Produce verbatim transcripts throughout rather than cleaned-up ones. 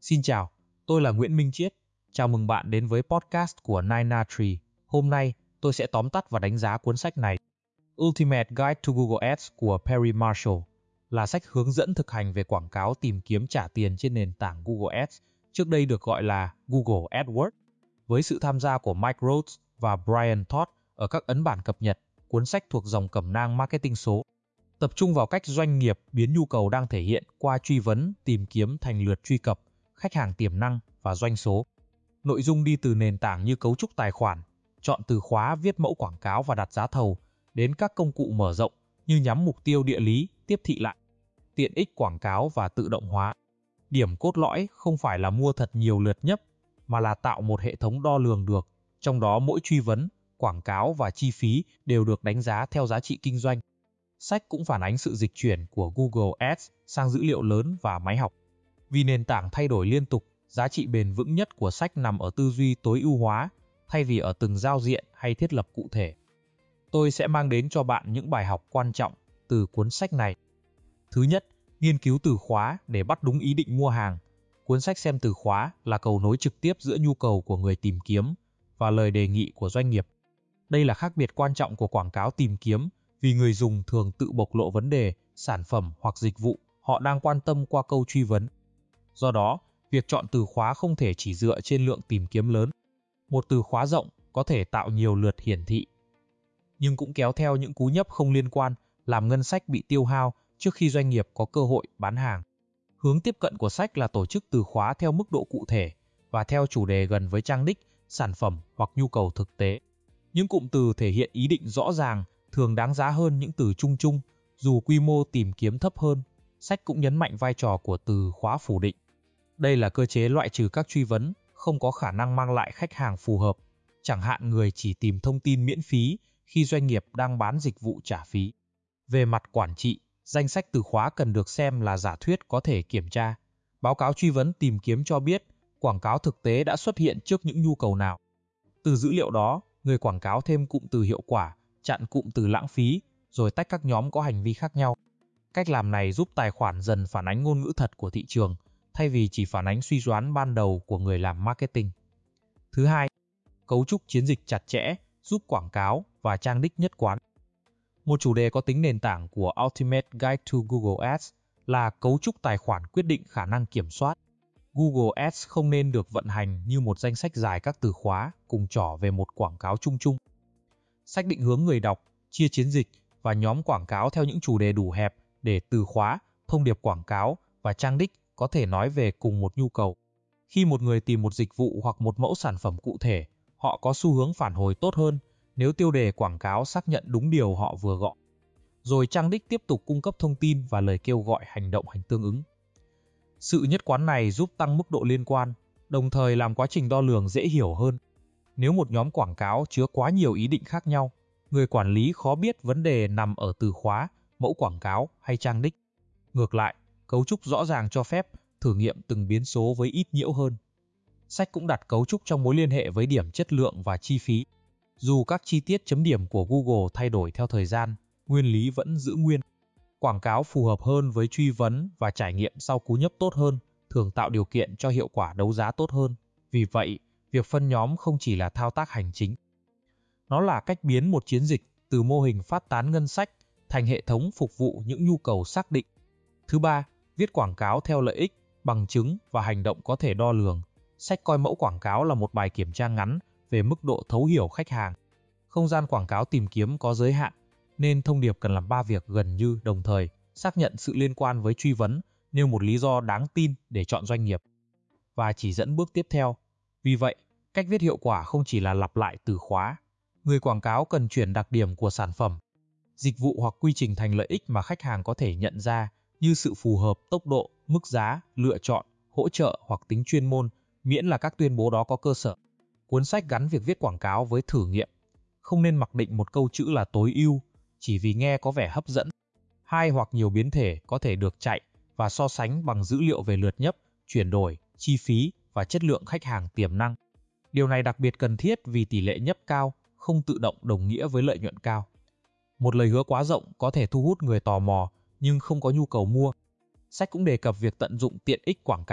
Xin chào, tôi là Nguyễn Minh Chiết. Chào mừng bạn đến với podcast của Nina Tree. Hôm nay, tôi sẽ tóm tắt và đánh giá cuốn sách này. Ultimate Guide to Google Ads của Perry Marshall là sách hướng dẫn thực hành về quảng cáo tìm kiếm trả tiền trên nền tảng Google Ads, trước đây được gọi là Google AdWords. Với sự tham gia của Mike Rhodes và Brian Todd ở các ấn bản cập nhật, cuốn sách thuộc dòng cẩm nang marketing số, tập trung vào cách doanh nghiệp biến nhu cầu đang thể hiện qua truy vấn, tìm kiếm thành lượt truy cập, khách hàng tiềm năng và doanh số. Nội dung đi từ nền tảng như cấu trúc tài khoản, chọn từ khóa, viết mẫu quảng cáo và đặt giá thầu, đến các công cụ mở rộng như nhắm mục tiêu địa lý, tiếp thị lại, tiện ích quảng cáo và tự động hóa. Điểm cốt lõi không phải là mua thật nhiều lượt nhấp, mà là tạo một hệ thống đo lường được, trong đó mỗi truy vấn, quảng cáo và chi phí đều được đánh giá theo giá trị kinh doanh. Sách cũng phản ánh sự dịch chuyển của Google Ads sang dữ liệu lớn và máy học. Vì nền tảng thay đổi liên tục, giá trị bền vững nhất của sách nằm ở tư duy tối ưu hóa, thay vì ở từng giao diện hay thiết lập cụ thể. Tôi sẽ mang đến cho bạn những bài học quan trọng từ cuốn sách này. Thứ nhất, nghiên cứu từ khóa để bắt đúng ý định mua hàng. Cuốn sách xem từ khóa là cầu nối trực tiếp giữa nhu cầu của người tìm kiếm và lời đề nghị của doanh nghiệp. Đây là khác biệt quan trọng của quảng cáo tìm kiếm, vì người dùng thường tự bộc lộ vấn đề, sản phẩm hoặc dịch vụ họ đang quan tâm qua câu truy vấn. Do đó, việc chọn từ khóa không thể chỉ dựa trên lượng tìm kiếm lớn. Một từ khóa rộng có thể tạo nhiều lượt hiển thị, nhưng cũng kéo theo những cú nhấp không liên quan, làm ngân sách bị tiêu hao trước khi doanh nghiệp có cơ hội bán hàng. Hướng tiếp cận của sách là tổ chức từ khóa theo mức độ cụ thể và theo chủ đề gần với trang đích, sản phẩm hoặc nhu cầu thực tế. Những cụm từ thể hiện ý định rõ ràng thường đáng giá hơn những từ chung chung, dù quy mô tìm kiếm thấp hơn. Sách cũng nhấn mạnh vai trò của từ khóa phủ định. Đây là cơ chế loại trừ các truy vấn không có khả năng mang lại khách hàng phù hợp, chẳng hạn người chỉ tìm thông tin miễn phí khi doanh nghiệp đang bán dịch vụ trả phí. Về mặt quản trị, danh sách từ khóa cần được xem là giả thuyết có thể kiểm tra. Báo cáo truy vấn tìm kiếm cho biết quảng cáo thực tế đã xuất hiện trước những nhu cầu nào. Từ dữ liệu đó, người quảng cáo thêm cụm từ hiệu quả, chặn cụm từ lãng phí, rồi tách các nhóm có hành vi khác nhau. Cách làm này giúp tài khoản dần phản ánh ngôn ngữ thật của thị trường, thay vì chỉ phản ánh suy đoán ban đầu của người làm marketing. Thứ hai, cấu trúc chiến dịch chặt chẽ, giúp quảng cáo và trang đích nhất quán. Một chủ đề có tính nền tảng của Ultimate Guide to Google Ads là cấu trúc tài khoản quyết định khả năng kiểm soát. Google Ads không nên được vận hành như một danh sách dài các từ khóa cùng trỏ về một quảng cáo chung chung. Sách định hướng người đọc, chia chiến dịch và nhóm quảng cáo theo những chủ đề đủ hẹp để từ khóa, thông điệp quảng cáo và trang đích có thể nói về cùng một nhu cầu. Khi một người tìm một dịch vụ hoặc một mẫu sản phẩm cụ thể, họ có xu hướng phản hồi tốt hơn nếu tiêu đề quảng cáo xác nhận đúng điều họ vừa gọi. Rồi trang đích tiếp tục cung cấp thông tin và lời kêu gọi hành động hành tương ứng. Sự nhất quán này giúp tăng mức độ liên quan, đồng thời làm quá trình đo lường dễ hiểu hơn. Nếu một nhóm quảng cáo chứa quá nhiều ý định khác nhau, người quản lý khó biết vấn đề nằm ở từ khóa, mẫu quảng cáo hay trang đích. Ngược lại, cấu trúc rõ ràng cho phép thử nghiệm từng biến số với ít nhiễu hơn. Sách cũng đặt cấu trúc trong mối liên hệ với điểm chất lượng và chi phí. Dù các chi tiết chấm điểm của Google thay đổi theo thời gian, nguyên lý vẫn giữ nguyên. Quảng cáo phù hợp hơn với truy vấn và trải nghiệm sau cú nhấp tốt hơn, thường tạo điều kiện cho hiệu quả đấu giá tốt hơn. Vì vậy, việc phân nhóm không chỉ là thao tác hành chính. Nó là cách biến một chiến dịch từ mô hình phát tán ngân sách thành hệ thống phục vụ những nhu cầu xác định. Thứ ba, viết quảng cáo theo lợi ích, bằng chứng và hành động có thể đo lường. Sách coi mẫu quảng cáo là một bài kiểm tra ngắn về mức độ thấu hiểu khách hàng. Không gian quảng cáo tìm kiếm có giới hạn, nên thông điệp cần làm ba việc gần như đồng thời: xác nhận sự liên quan với truy vấn, nêu một lý do đáng tin để chọn doanh nghiệp, và chỉ dẫn bước tiếp theo. Vì vậy, cách viết hiệu quả không chỉ là lặp lại từ khóa. Người quảng cáo cần chuyển đặc điểm của sản phẩm, dịch vụ hoặc quy trình thành lợi ích mà khách hàng có thể nhận ra, như sự phù hợp, tốc độ, mức giá, lựa chọn, hỗ trợ hoặc tính chuyên môn, miễn là các tuyên bố đó có cơ sở. Cuốn sách gắn việc viết quảng cáo với thử nghiệm. Không nên mặc định một câu chữ là tối ưu chỉ vì nghe có vẻ hấp dẫn. Hai hoặc nhiều biến thể có thể được chạy và so sánh bằng dữ liệu về lượt nhấp, chuyển đổi, chi phí và chất lượng khách hàng tiềm năng. Điều này đặc biệt cần thiết vì tỷ lệ nhấp cao không tự động đồng nghĩa với lợi nhuận cao. Một lời hứa quá rộng có thể thu hút người tò mò nhưng không có nhu cầu mua. Sách cũng đề cập việc tận dụng tiện ích quảng cáo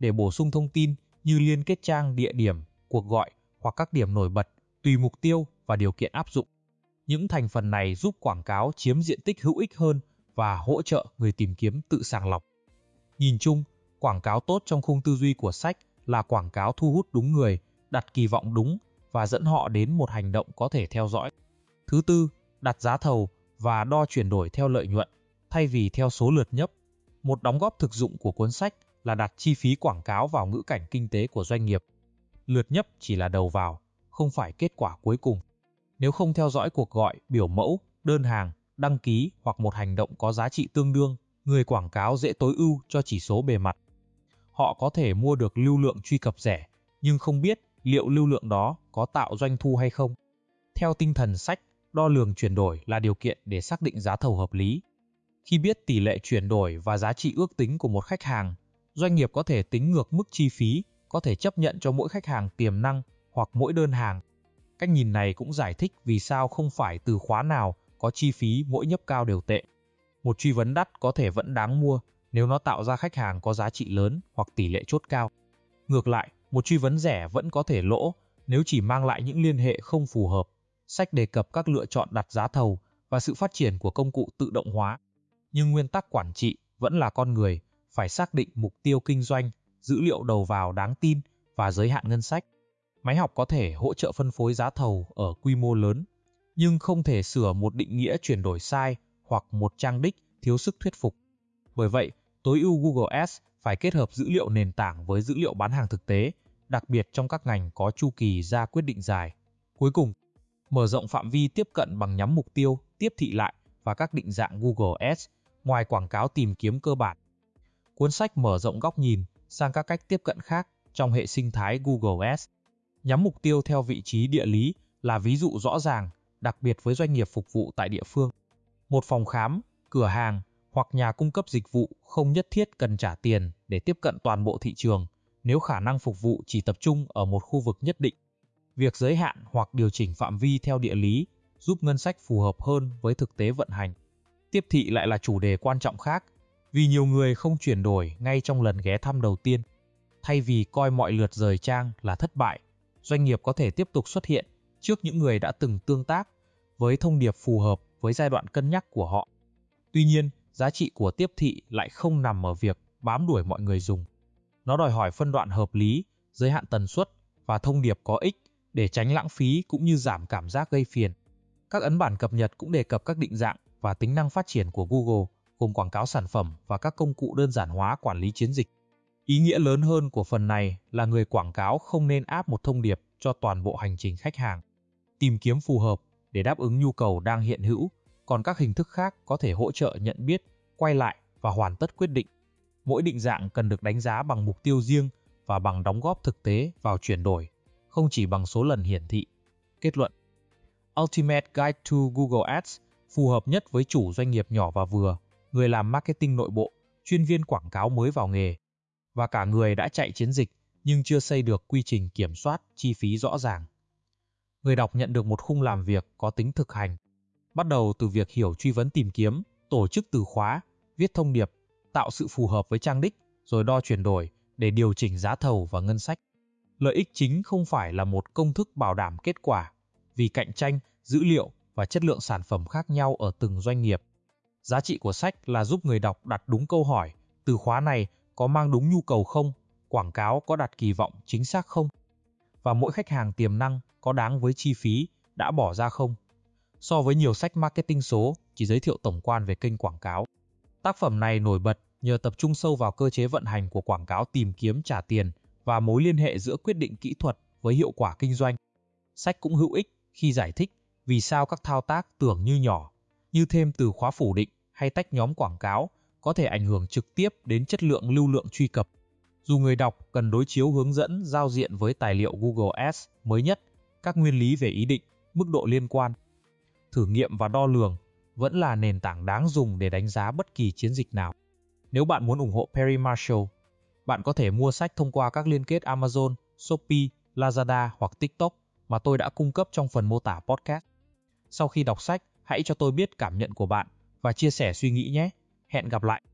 để bổ sung thông tin như liên kết trang, địa điểm, cuộc gọi hoặc các điểm nổi bật tùy mục tiêu và điều kiện áp dụng. Những thành phần này giúp quảng cáo chiếm diện tích hữu ích hơn và hỗ trợ người tìm kiếm tự sàng lọc. Nhìn chung, quảng cáo tốt trong khung tư duy của sách là quảng cáo thu hút đúng người, đặt kỳ vọng đúng và dẫn họ đến một hành động có thể theo dõi. Thứ tư, đặt giá thầu và đo chuyển đổi theo lợi nhuận thay vì theo số lượt nhấp. Một đóng góp thực dụng của cuốn sách là đặt chi phí quảng cáo vào ngữ cảnh kinh tế của doanh nghiệp. Lượt nhấp chỉ là đầu vào, không phải kết quả cuối cùng. Nếu không theo dõi cuộc gọi, biểu mẫu, đơn hàng, đăng ký hoặc một hành động có giá trị tương đương, người quảng cáo dễ tối ưu cho chỉ số bề mặt. Họ có thể mua được lưu lượng truy cập rẻ, nhưng không biết liệu lưu lượng đó có tạo doanh thu hay không. Theo tinh thần sách, đo lường chuyển đổi là điều kiện để xác định giá thầu hợp lý. Khi biết tỷ lệ chuyển đổi và giá trị ước tính của một khách hàng, doanh nghiệp có thể tính ngược mức chi phí có thể chấp nhận cho mỗi khách hàng tiềm năng hoặc mỗi đơn hàng. Cách nhìn này cũng giải thích vì sao không phải từ khóa nào có chi phí mỗi nhấp cao đều tệ. Một truy vấn đắt có thể vẫn đáng mua nếu nó tạo ra khách hàng có giá trị lớn hoặc tỷ lệ chốt cao. Ngược lại, một truy vấn rẻ vẫn có thể lỗ nếu chỉ mang lại những liên hệ không phù hợp. Sách đề cập các lựa chọn đặt giá thầu và sự phát triển của công cụ tự động hóa. Nhưng nguyên tắc quản trị vẫn là con người, phải xác định mục tiêu kinh doanh, dữ liệu đầu vào đáng tin và giới hạn ngân sách. Máy học có thể hỗ trợ phân phối giá thầu ở quy mô lớn, nhưng không thể sửa một định nghĩa chuyển đổi sai hoặc một trang đích thiếu sức thuyết phục. Bởi vậy, tối ưu Google Ads phải kết hợp dữ liệu nền tảng với dữ liệu bán hàng thực tế, đặc biệt trong các ngành có chu kỳ ra quyết định dài. Cuối cùng, mở rộng phạm vi tiếp cận bằng nhắm mục tiêu, tiếp thị lại và các định dạng Google Ads, ngoài quảng cáo tìm kiếm cơ bản. Cuốn sách mở rộng góc nhìn sang các cách tiếp cận khác trong hệ sinh thái Google Ads. Nhắm mục tiêu theo vị trí địa lý là ví dụ rõ ràng, đặc biệt với doanh nghiệp phục vụ tại địa phương. Một phòng khám, cửa hàng hoặc nhà cung cấp dịch vụ không nhất thiết cần trả tiền để tiếp cận toàn bộ thị trường nếu khả năng phục vụ chỉ tập trung ở một khu vực nhất định. Việc giới hạn hoặc điều chỉnh phạm vi theo địa lý giúp ngân sách phù hợp hơn với thực tế vận hành. Tiếp thị lại là chủ đề quan trọng khác, vì nhiều người không chuyển đổi ngay trong lần ghé thăm đầu tiên. Thay vì coi mọi lượt rời trang là thất bại, doanh nghiệp có thể tiếp tục xuất hiện trước những người đã từng tương tác với thông điệp phù hợp với giai đoạn cân nhắc của họ. Tuy nhiên, giá trị của tiếp thị lại không nằm ở việc bám đuổi mọi người dùng. Nó đòi hỏi phân đoạn hợp lý, giới hạn tần suất và thông điệp có ích để tránh lãng phí cũng như giảm cảm giác gây phiền. Các ấn bản cập nhật cũng đề cập các định dạng và tính năng phát triển của Google, gồm quảng cáo sản phẩm và các công cụ đơn giản hóa quản lý chiến dịch. Ý nghĩa lớn hơn của phần này là người quảng cáo không nên áp một thông điệp cho toàn bộ hành trình khách hàng. Tìm kiếm phù hợp để đáp ứng nhu cầu đang hiện hữu, còn các hình thức khác có thể hỗ trợ nhận biết, quay lại và hoàn tất quyết định. Mỗi định dạng cần được đánh giá bằng mục tiêu riêng và bằng đóng góp thực tế vào chuyển đổi, không chỉ bằng số lần hiển thị. Kết luận: Ultimate Guide to Google Ads phù hợp nhất với chủ doanh nghiệp nhỏ và vừa, người làm marketing nội bộ, chuyên viên quảng cáo mới vào nghề, và cả người đã chạy chiến dịch nhưng chưa xây được quy trình kiểm soát chi phí rõ ràng. Người đọc nhận được một khung làm việc có tính thực hành, bắt đầu từ việc hiểu truy vấn tìm kiếm, tổ chức từ khóa, viết thông điệp, tạo sự phù hợp với trang đích, rồi đo chuyển đổi để điều chỉnh giá thầu và ngân sách. Lợi ích chính không phải là một công thức bảo đảm kết quả, vì cạnh tranh, dữ liệu và chất lượng sản phẩm khác nhau ở từng doanh nghiệp. Giá trị của sách là giúp người đọc đặt đúng câu hỏi, từ khóa này có mang đúng nhu cầu không, quảng cáo có đặt kỳ vọng chính xác không, và mỗi khách hàng tiềm năng có đáng với chi phí đã bỏ ra không. So với nhiều sách marketing số chỉ giới thiệu tổng quan về kênh quảng cáo, tác phẩm này nổi bật nhờ tập trung sâu vào cơ chế vận hành của quảng cáo tìm kiếm trả tiền và mối liên hệ giữa quyết định kỹ thuật với hiệu quả kinh doanh. Sách cũng hữu ích khi giải thích vì sao các thao tác tưởng như nhỏ, như thêm từ khóa phủ định hay tách nhóm quảng cáo, có thể ảnh hưởng trực tiếp đến chất lượng lưu lượng truy cập. Dù người đọc cần đối chiếu hướng dẫn giao diện với tài liệu Google Ads mới nhất, các nguyên lý về ý định, mức độ liên quan, thử nghiệm và đo lường vẫn là nền tảng đáng dùng để đánh giá bất kỳ chiến dịch nào. Nếu bạn muốn ủng hộ Perry Marshall, bạn có thể mua sách thông qua các liên kết Amazon, Shopee, Lazada hoặc TikTok mà tôi đã cung cấp trong phần mô tả podcast. Sau khi đọc sách, hãy cho tôi biết cảm nhận của bạn và chia sẻ suy nghĩ nhé. Hẹn gặp lại!